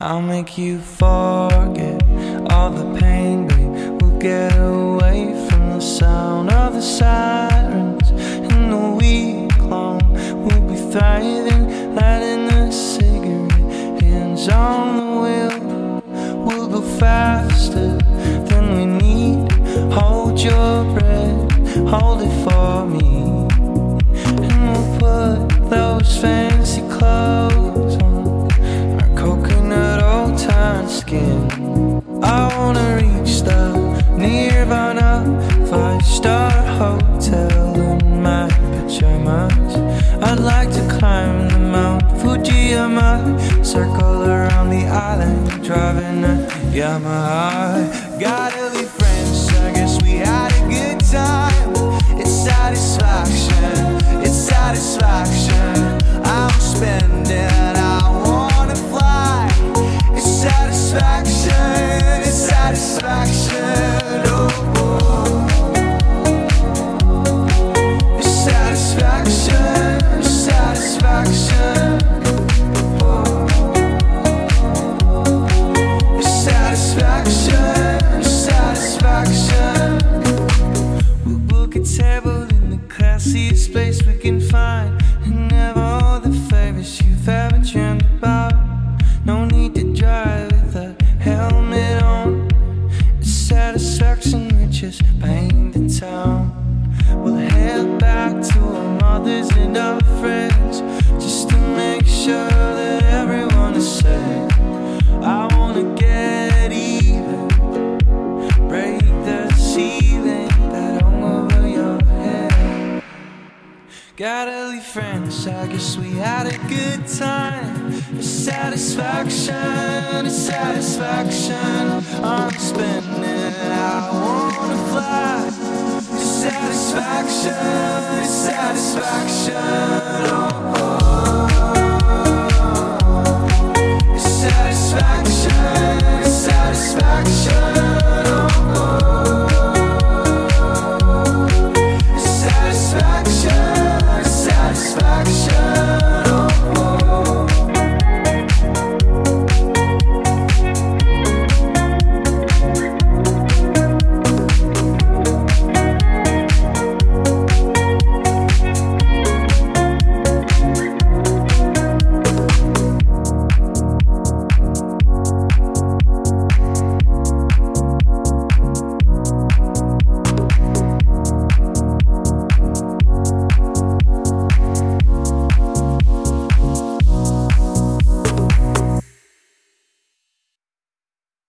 I'll make you forget all the pain, babe. We'll get away from the sound of the sirens. In a week long, we'll be thriving, lighting a cigarette, hands on the wheel. We'll go faster than we need. Hold your breath, hold it for me. And we'll put those fancy clothes on, our coconut old time skin. I wanna reach the Nirvana 5-star hotel in my pajamas. I'd like to climb the Mount Fujiyama, circle around the island, driving a Yamaha. Gotta be friends, I guess we had a good time. It's satisfaction, it's satisfaction. I'm spending, I wanna fly. It's satisfaction, it's satisfaction. Oh, oh. It's satisfaction, it's satisfaction. Oh. It's satisfaction, it's satisfaction. We'll book a table in the classiest place we can find, and have all the favors you've ever dreamed about. No need to drive with a helmet on. It's satisfaction, we're just banged in town. We'll head back to our mothers and our friends, just to make sure that everyone is safe. I wanna get even, break the ceiling that hung over your head. Gotta leave friends, I guess we had a good time. It's satisfaction, it's satisfaction. I'm spinning, I wanna fly. It's satisfaction, it's satisfaction. Oh, oh.